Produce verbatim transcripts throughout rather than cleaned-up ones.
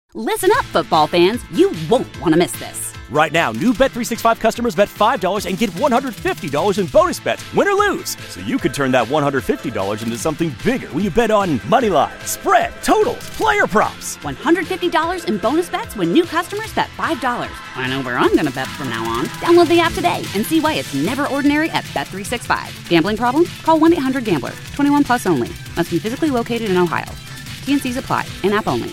Listen up, football fans. You won't want to miss this. Right now, new Bet three sixty-five customers bet five dollars and get one hundred fifty dollars in bonus bets, win or lose. So you could turn that one hundred fifty dollars into something bigger when you bet on money line, spread, totals, player props. one hundred fifty dollars in bonus bets when new customers bet five dollars. I know where I'm going to bet from now on. Download the app today and see why it's never ordinary at Bet three sixty-five. Gambling problem? Call one eight hundred gambler. twenty-one plus only. Must be physically located in Ohio. T and C's apply. In-app only.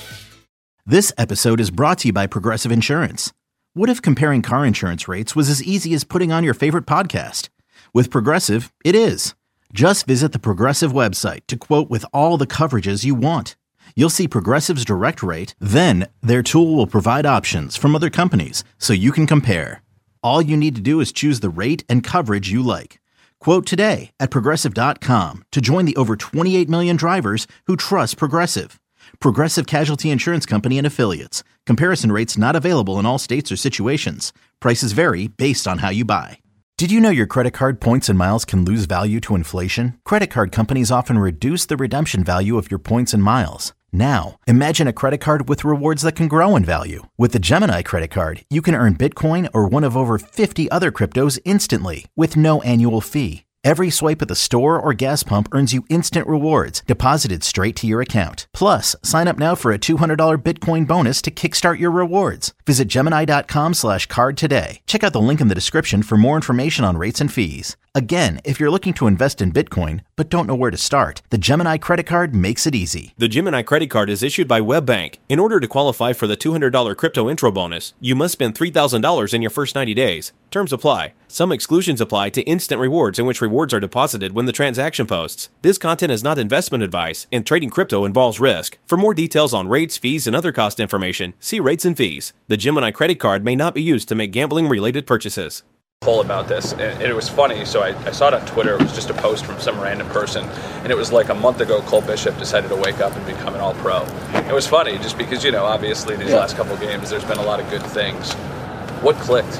This episode is brought to you by Progressive Insurance. What if comparing car insurance rates was as easy as putting on your favorite podcast? With Progressive, it is. Just visit the Progressive website to quote with all the coverages you want. You'll see Progressive's direct rate, then their tool will provide options from other companies so you can compare. All you need to do is choose the rate and coverage you like. Quote today at Progressive dot com to join the over twenty-eight million drivers who trust Progressive. Progressive Casualty Insurance Company and Affiliates. Comparison rates not available in all states or situations. Prices vary based on how you buy. Did you know your credit card points and miles can lose value to inflation? Credit card companies often reduce the redemption value of your points and miles. Now, imagine a credit card with rewards that can grow in value. With the Gemini credit card, you can earn Bitcoin or one of over fifty other cryptos instantly with no annual fee. Every swipe at the store or gas pump earns you instant rewards deposited straight to your account. Plus, sign up now for a two hundred dollars Bitcoin bonus to kickstart your rewards. Visit Gemini.com slash card today. Check out the link in the description for more information on rates and fees. Again, if you're looking to invest in Bitcoin but don't know where to start, the Gemini credit card makes it easy. The Gemini credit card is issued by WebBank. In order to qualify for the two hundred dollars crypto intro bonus, you must spend three thousand dollars in your first ninety days. Terms apply. Some exclusions apply to instant rewards, in which rewards are deposited when the transaction posts. This content is not investment advice, and trading crypto involves risk. For more details on rates, fees, and other cost information, see rates and fees. The Gemini credit card may not be used to make gambling-related purchases. Poll about this, and it was funny. So I, I saw it on Twitter. It was just a post from some random person, and it was like a month ago Cole Bishop decided to wake up and become an all-pro. It was funny just because, you know, obviously these yeah. last couple games there's been a lot of good things. What clicked?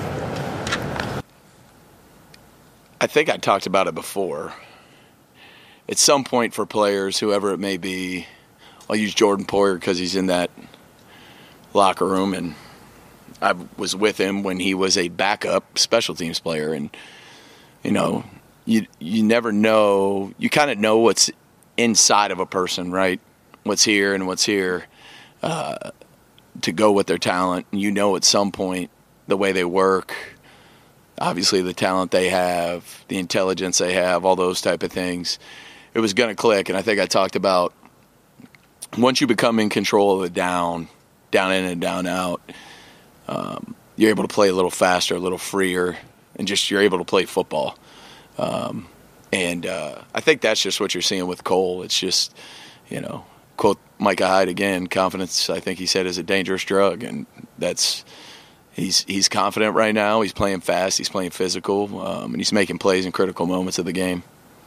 I think I talked about it before. At some point for players, whoever it may be, I'll use Jordan Poyer because he's in that locker room, and I was with him when he was a backup special teams player, and you know, you you never know. You kind of know what's inside of a person, right? What's here and what's here uh, to go with their talent. And you know, at some point, the way they work, obviously the talent they have, the intelligence they have, all those type of things, it was going to click. And I think I talked about once you become in control of the down, down in and down out. Um, you're able to play a little faster, a little freer, and just you're able to play football. Um, and uh, I think that's just what you're seeing with Cole. It's just, you know, quote Micah Hyde again, confidence, I think he said, is a dangerous drug. And that's he's he's confident right now. He's playing fast. He's playing physical. Um, and he's making plays in critical moments of the game.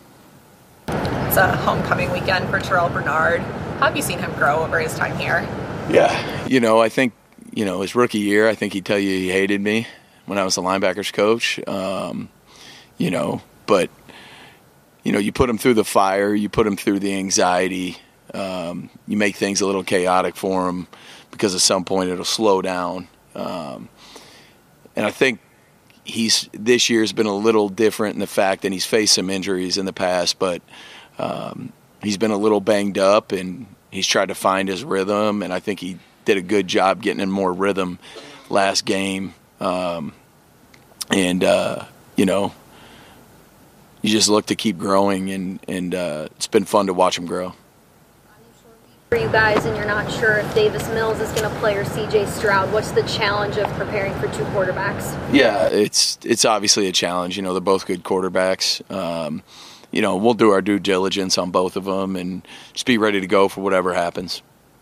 It's a homecoming weekend for Terrell Bernard. How have you seen him grow over his time here? Yeah, you know, I think, you know, his rookie year, I think he'd tell you he hated me when I was the linebackers coach. Um, you know, but, you know, you put him through the fire, you put him through the anxiety, um, you make things a little chaotic for him because at some point it'll slow down. Um, and I think he's this year's been a little different in the fact that he's faced some injuries in the past, but um, he's been a little banged up and he's tried to find his rhythm, and I think he did a good job getting in more rhythm last game. Um, and, uh, you know, you just look to keep growing, and, and uh, it's been fun to watch him grow. For you guys, and you're not sure if Davis Mills is going to play or C J Stroud, what's the challenge of preparing for two quarterbacks? Yeah, it's it's obviously a challenge. You know, they're both good quarterbacks. Um, you know, we'll do our due diligence on both of them and just be ready to go for whatever happens.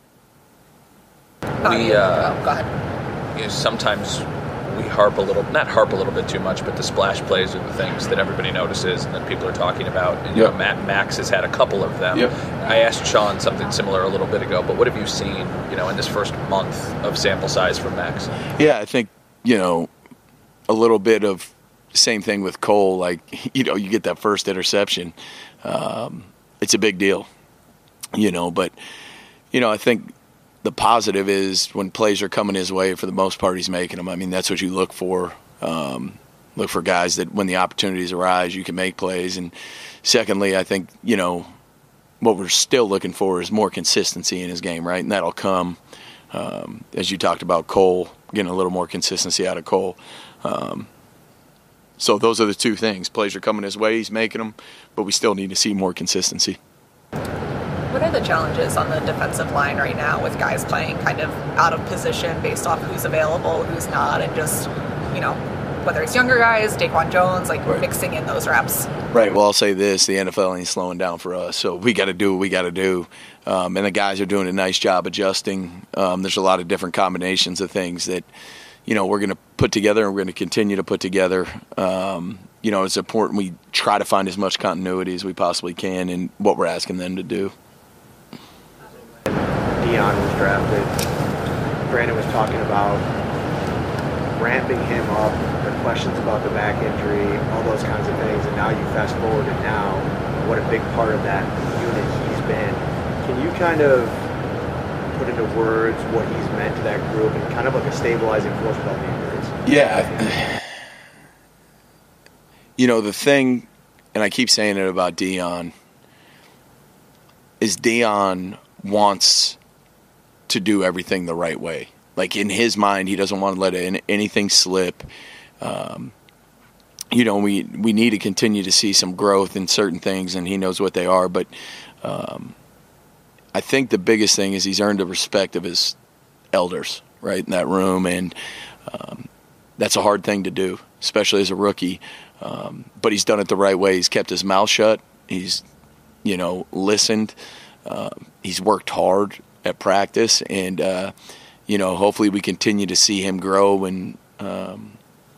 We, uh, oh, go ahead. You know, sometimes we harp a little, not harp a little bit too much, but the splash plays are the things that everybody notices and that people are talking about. And, you yep. know, Matt, Max has had a couple of them. Yep. I asked Sean something similar a little bit ago, but what have you seen, you know, in this first month of sample size from Max? Yeah, I think, you know, a little bit of same thing with Cole. Like, you know, you get that first interception. Um, it's a big deal, you know, but, you know, I think the positive is when plays are coming his way, for the most part, he's making them. I mean, that's what you look for. Um, look for guys that when the opportunities arise, you can make plays. And secondly, I think, you know, what we're still looking for is more consistency in his game, right? And that'll come, um, as you talked about Cole, getting a little more consistency out of Cole. Um, so those are the two things. Plays are coming his way, he's making them, but we still need to see more consistency. What are the challenges on the defensive line right now with guys playing kind of out of position based off who's available, who's not, and just, you know, whether it's younger guys, Daquan Jones, like right. mixing in those reps? Right. Well, I'll say this. The N F L ain't slowing down for us, so we got to do what we got to do. Um, and the guys are doing a nice job adjusting. Um, there's a lot of different combinations of things that, you know, we're going to put together and we're going to continue to put together. Um, you know, it's important we try to find as much continuity as we possibly can in what we're asking them to do. Deion was drafted. Brandon was talking about ramping him up, the questions about the back injury, all those kinds of things, and now you fast forward and now what a big part of that unit he's been. Can you kind of put into words what he's meant to that group and kind of like a stabilizing force without the injuries? Yeah. You know, the thing, and I keep saying it about Deion, is Deion wants to do everything the right way. Like, in his mind, he doesn't want to let anything slip. Um, you know, we we need to continue to see some growth in certain things, and he knows what they are. But um, I think the biggest thing is he's earned the respect of his elders, right, in that room. And um, that's a hard thing to do, especially as a rookie. Um, but he's done it the right way. He's kept his mouth shut. He's, you know, listened. Uh, he's worked hard at practice, and uh, you know, hopefully we continue to see him grow and um,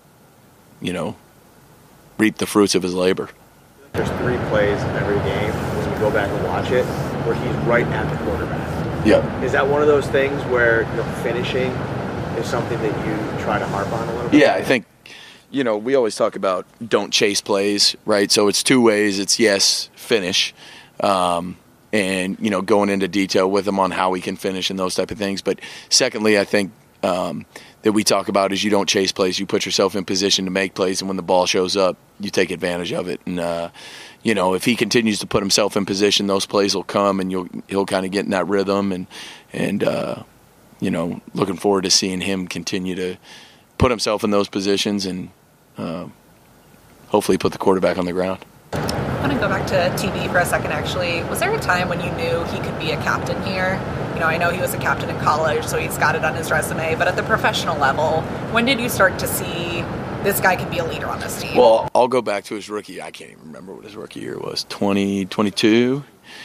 you know, reap the fruits of his labor. There's three plays in every game when you go back and watch it where he's right at the quarterback. Yep. Is that one of those things where, you know, finishing is something that you try to harp on a little bit? Yeah, I think, you know, we always talk about don't chase plays, right? So it's two ways. It's yes, finish. Um, and, you know, going into detail with him on how he can finish and those type of things. But secondly, I think um, that we talk about is you don't chase plays. You put yourself in position to make plays, and when the ball shows up, you take advantage of it. And, uh, you know, if he continues to put himself in position, those plays will come, and you'll he'll kind of get in that rhythm. And, and uh, you know, looking forward to seeing him continue to put himself in those positions and uh, hopefully put the quarterback on the ground. I want to go back to T B for a second, actually. Was there a time when you knew he could be a captain here? You know, I know he was a captain in college, so he's got it on his resume, but at the professional level, when did you start to see this guy could be a leader on this team? Well, I'll go back to his rookie. I can't even remember what his rookie year was, twenty twenty-two.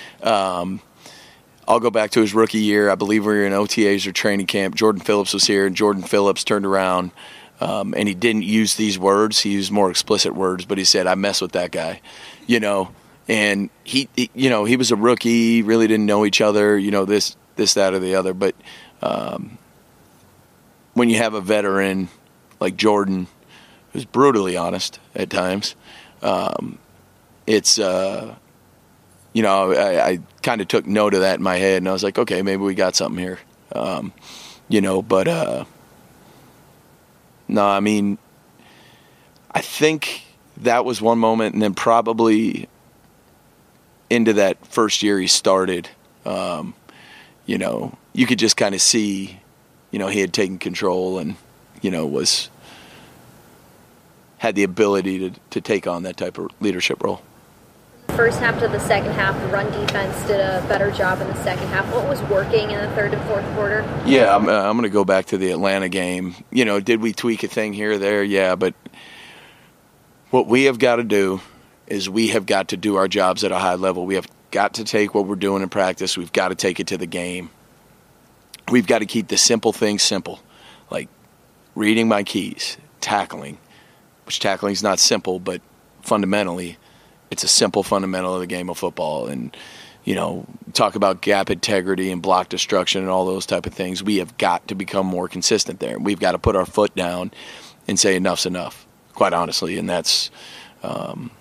Um, I'll go back to his rookie year. I believe we were in O T As or training camp. Jordan Phillips was here, and Jordan Phillips turned around, um, and he didn't use these words. He used more explicit words, but he said, I mess with that guy. You know, and he, he, you know, he was a rookie, really didn't know each other, you know, this, this, that, or the other. But um, when you have a veteran like Jordan, who's brutally honest at times, um, it's, uh, you know, I, I kind of took note of that in my head, and I was like, okay, maybe we got something here, um, you know. But uh, no, I mean, I think that was one moment, and then probably into that first year he started, um, you know, you could just kind of see, you know, he had taken control and, you know, was had the ability to, to take on that type of leadership role. First half to the second half, the run defense did a better job in the second half. What was working in the third and fourth quarter? Yeah, I'm, uh, I'm going to go back to the Atlanta game. You know, did we tweak a thing here or there? Yeah, but what we have got to do is we have got to do our jobs at a high level. We have got to take what we're doing in practice. We've got to take it to the game. We've got to keep the simple things simple, like reading my keys, tackling, which tackling is not simple, but fundamentally it's a simple fundamental of the game of football. And, you know, talk about gap integrity and block destruction and all those type of things. We have got to become more consistent there. We've got to put our foot down and say enough's enough, quite honestly. And that's um,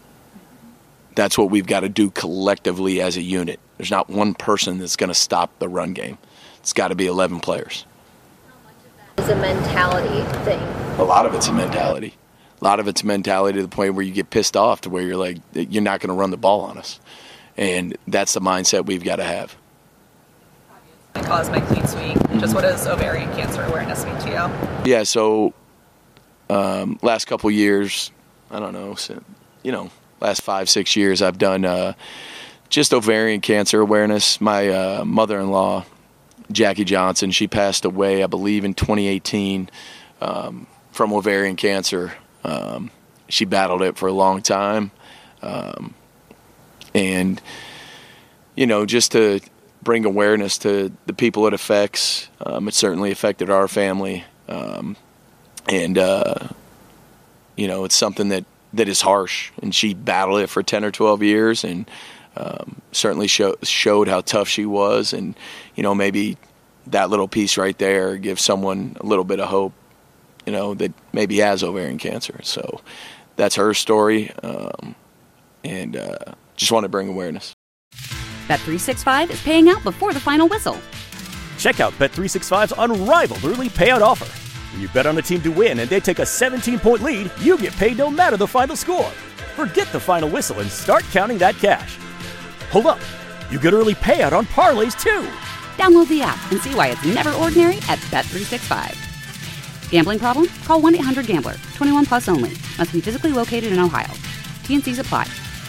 that's what we've got to do collectively as a unit. There's not one person that's going to stop the run game. it's got to be eleven players. It's a mentality thing. A lot of it's a mentality. A lot of it's a mentality to the point where you get pissed off to where you're like, you're not going to run the ball on us. And that's the mindset we've got to have. Cosmic Clean Sweep. Mm-hmm. Just what does ovarian cancer awareness mean to you? Yeah, so um, last couple years, I don't know, so, you know, last five, six years, I've done uh, just ovarian cancer awareness. My uh, mother-in-law, Jackie Johnson, she passed away, I believe, in twenty eighteen um, from ovarian cancer. Um, she battled it for a long time. Um, and, you know, just to bring awareness to the people it affects, um, it certainly affected our family. Um, and, uh, you know, it's something that, that is harsh. And she battled it for ten or twelve years and um, certainly show, showed how tough she was. And, you know, maybe that little piece right there gives someone a little bit of hope, you know, that maybe has ovarian cancer. So that's her story. Um, and uh, just want to bring awareness. Bet three sixty-five is paying out before the final whistle. Check out Bet three sixty-five's unrivaled early payout offer. When you bet on a team to win and they take a seventeen-point lead, you get paid no matter the final score. Forget the final whistle and start counting that cash. Hold up. You get early payout on parlays, too. Download the app and see why it's never ordinary at Bet three sixty-five. Gambling problem? Call one eight hundred gambler. twenty-one plus only. Must be physically located in Ohio. T N Cs apply.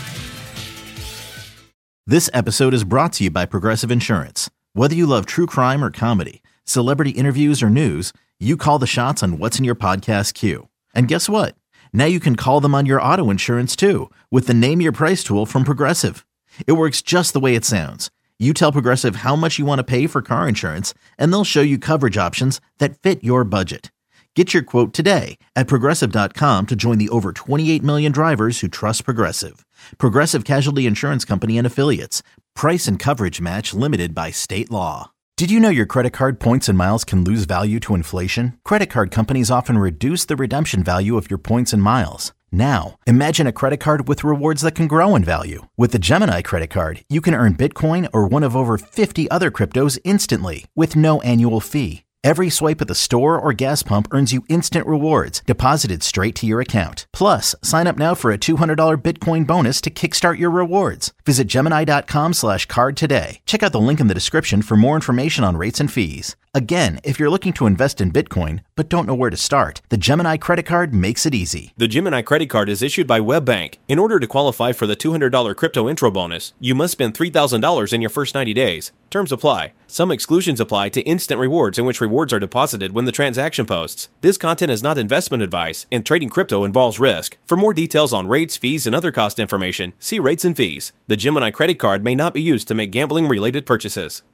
This episode is brought to you by Progressive Insurance. Whether you love true crime or comedy, celebrity interviews or news, you call the shots on what's in your podcast queue. And guess what? Now you can call them on your auto insurance too with the Name Your Price tool from Progressive. It works just the way it sounds. You tell Progressive how much you want to pay for car insurance, and they'll show you coverage options that fit your budget. Get your quote today at Progressive dot com to join the over twenty-eight million drivers who trust Progressive. Progressive Casualty Insurance Company and Affiliates. Price and coverage match limited by state law. Did you know your credit card points and miles can lose value to inflation? Credit card companies often reduce the redemption value of your points and miles. Now, imagine a credit card with rewards that can grow in value. With the Gemini credit card, you can earn Bitcoin or one of over fifty other cryptos instantly with no annual fee. Every swipe at the store or gas pump earns you instant rewards deposited straight to your account. Plus, sign up now for a two hundred dollars Bitcoin bonus to kickstart your rewards. Visit Gemini dot com slash card today. Check out the link in the description for more information on rates and fees. Again, if you're looking to invest in Bitcoin but don't know where to start, the Gemini credit card makes it easy. The Gemini credit card is issued by WebBank. In order to qualify for the two hundred dollars crypto intro bonus, you must spend three thousand dollars in your first ninety days. Terms apply. Some exclusions apply to instant rewards, in which rewards are deposited when the transaction posts. This content is not investment advice, and trading crypto involves risk. For more details on rates, fees, and other cost information, see rates and fees. The Gemini credit card may not be used to make gambling-related purchases.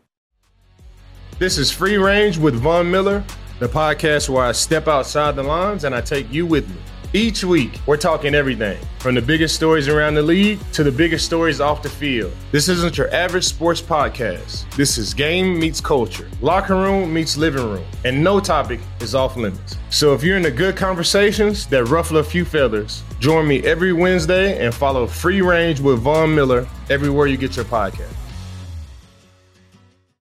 This is Free Range with Von Miller, the podcast where I step outside the lines and I take you with me. Each week, we're talking everything, from the biggest stories around the league to the biggest stories off the field. This isn't your average sports podcast. This is game meets culture, locker room meets living room, and no topic is off limits. So if you're into good conversations that ruffle a few feathers, join me every Wednesday and follow Free Range with Von Miller everywhere you get your podcast.